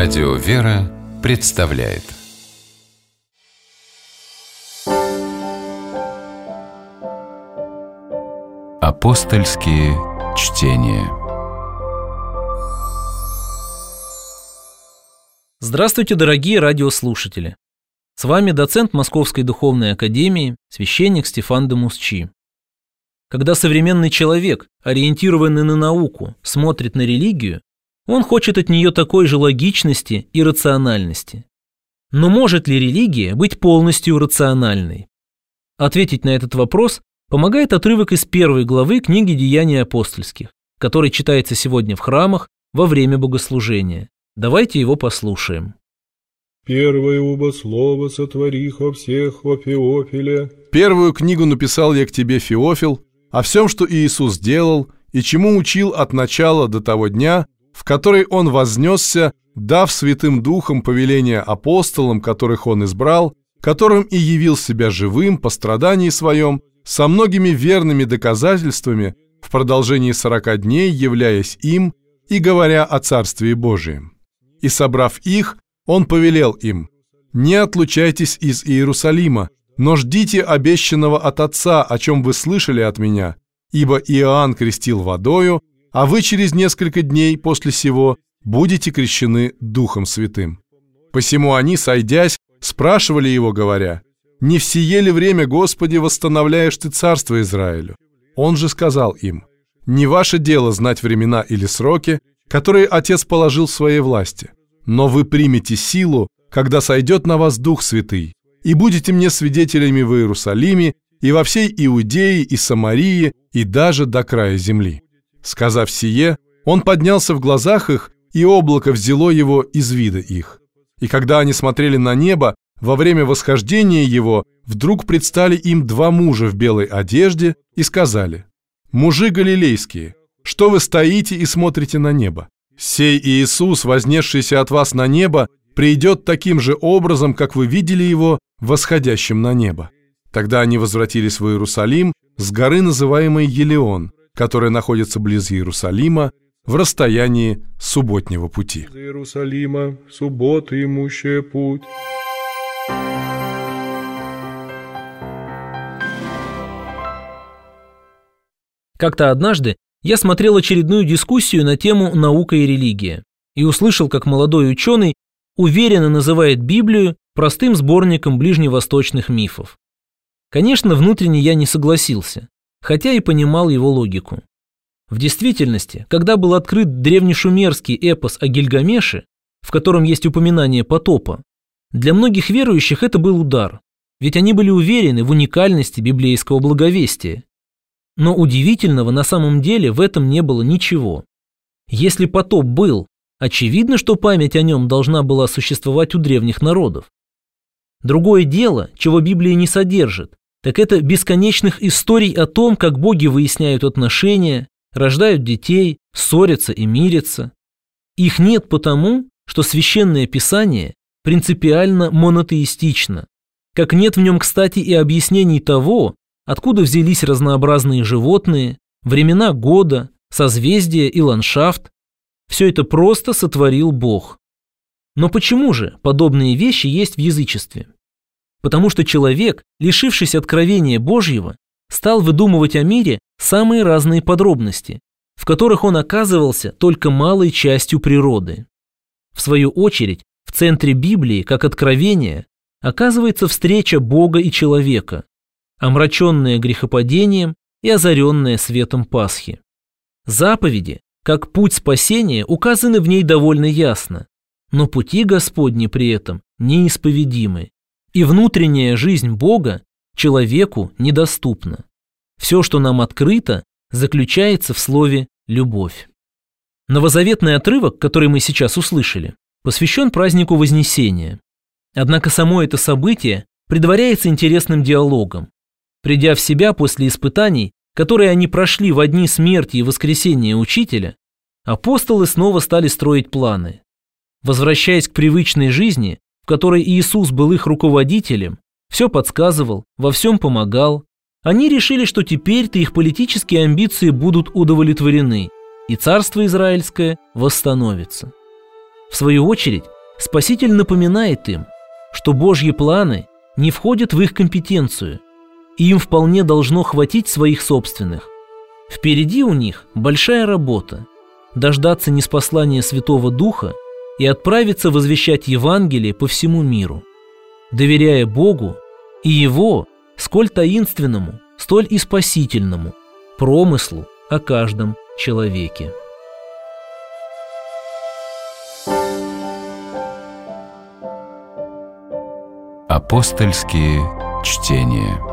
Радио «Вера» представляет Апостольские чтения. Здравствуйте, дорогие радиослушатели! С вами доцент Московской духовной академии, священник Стефан де Мусчи. Когда современный человек, ориентированный на науку, смотрит на религию, он хочет от нее такой же логичности и рациональности. Но может ли религия быть полностью рациональной? Ответить на этот вопрос помогает отрывок из 1 главы книги «Деяний апостольских», который читается сегодня в храмах во время богослужения. Давайте его послушаем. «Первое убо слово сотворих о всех во Феофиле». Первую книгу написал я к тебе, Феофил, о всем, что Иисус делал и чему учил от начала до того дня, в который Он вознесся, дав Святым Духом повеление апостолам, которых Он избрал, которым и явил себя живым по страдании Своем, со многими верными доказательствами, в продолжении 40 дней являясь им и говоря о Царстве Божием. И, собрав их, Он повелел им: «Не отлучайтесь из Иерусалима, но ждите обещанного от Отца, о чем вы слышали от Меня, ибо Иоанн крестил водою, а вы через несколько дней после сего будете крещены Духом Святым». Посему они, сойдясь, спрашивали Его, говоря: «Не в сие ли время, Господи, восстановляешь Ты царство Израилю?» Он же сказал им: «Не ваше дело знать времена или сроки, которые Отец положил в своей власти, но вы примете силу, когда сойдет на вас Дух Святый, и будете мне свидетелями в Иерусалиме и во всей Иудее и Самарии и даже до края земли». Сказав сие, Он поднялся в глазах их, и облако взяло Его из вида их. И когда они смотрели на небо, во время восхождения Его вдруг предстали им 2 мужа в белой одежде и сказали: «Мужи галилейские, что вы стоите и смотрите на небо? Сей Иисус, вознесшийся от вас на небо, придет таким же образом, как вы видели Его восходящим на небо». Тогда они возвратились в Иерусалим с горы, называемой Елеон, которая находится близ Иерусалима, в расстоянии субботнего пути. Из Иерусалима субботы имущая путь. Как-то однажды я смотрел очередную дискуссию на тему «Наука и религия» и услышал, как молодой ученый уверенно называет Библию простым сборником ближневосточных мифов. Конечно, внутренне я не согласился, хотя и понимал его логику. В действительности, когда был открыт древнешумерский эпос о Гильгамеше, в котором есть упоминание потопа, для многих верующих это был удар, ведь они были уверены в уникальности библейского благовестия. Но удивительного на самом деле в этом не было ничего. Если потоп был, очевидно, что память о нем должна была существовать у древних народов. Другое дело, чего Библия не содержит, так это бесконечных историй о том, как боги выясняют отношения, рождают детей, ссорятся и мирятся. Их нет потому, что Священное Писание принципиально монотеистично, как нет в нем, кстати, и объяснений того, откуда взялись разнообразные животные, времена года, созвездия и ландшафт. Все это просто сотворил Бог. Но почему же подобные вещи есть в язычестве? Потому что человек, лишившись откровения Божьего, стал выдумывать о мире самые разные подробности, в которых он оказывался только малой частью природы. В свою очередь, в центре Библии, как откровения, оказывается встреча Бога и человека, омраченная грехопадением и озаренная светом Пасхи. Заповеди, как путь спасения, указаны в ней довольно ясно, но пути Господни при этом неисповедимы, и внутренняя жизнь Бога человеку недоступна. Все, что нам открыто, заключается в слове «любовь». Новозаветный отрывок, который мы сейчас услышали, посвящен празднику Вознесения. Однако само это событие предваряется интересным диалогом. Придя в себя после испытаний, которые они прошли во дни смерти и воскресения Учителя, апостолы снова стали строить планы. Возвращаясь к привычной жизни, в которой Иисус был их руководителем, все подсказывал, во всем помогал, они решили, что теперь-то их политические амбиции будут удовлетворены, и царство израильское восстановится. В свою очередь, Спаситель напоминает им, что Божьи планы не входят в их компетенцию, и им вполне должно хватить своих собственных. Впереди у них большая работа – дождаться ниспослания Святого Духа и отправиться возвещать Евангелие по всему миру, доверяя Богу и Его, сколь таинственному, столь и спасительному, промыслу о каждом человеке. Апостольские чтения.